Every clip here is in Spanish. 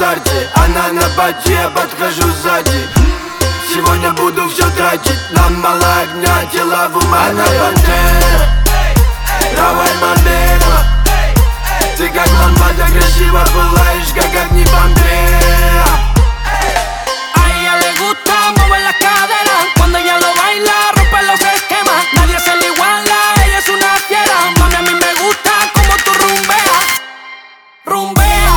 старте. Она на пати, я подхожу сзади. Сегодня буду все тратить. Нам мало огня, тела в ума. Она пантера, давай модела. Ты как лампада, красиво пылаешь, как огни Помпея. A ella le gusta mover la cadera. Cuando ella lo baila, rompe los esquemas. Nadie se le iguala, ella es una fiera. Mami, a mí me gusta como tú rumbeas. Rumbea.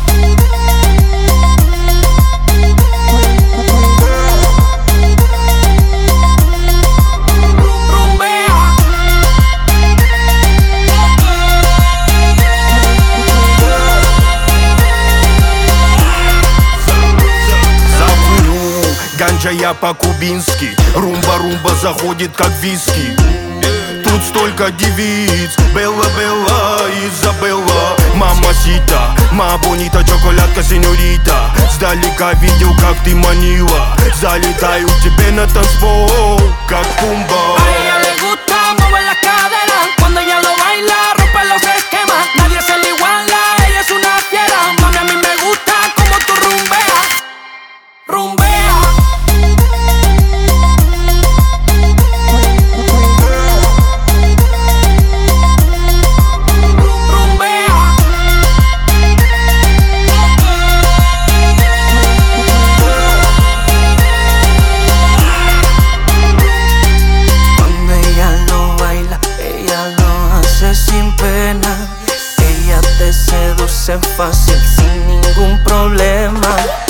Ганджа я по-кубински, румба-румба заходит как виски. Тут столько девиц, Белла-Белла, Изабелла, мамасита, ма бонита, чоколадка, сеньорита. Сдалека видел, как ты манила, залетаю тебе на танцпол, как Пумба. A ella le gusta mover la cadera. Cuando ella lo baila, rompe los esquemas. Nadie se le iguala, ella es una fiera. Mami, a mí me gusta como tú rumbeas. Rumbea. Sin pena, ella te seduce fácil sin ningún problema.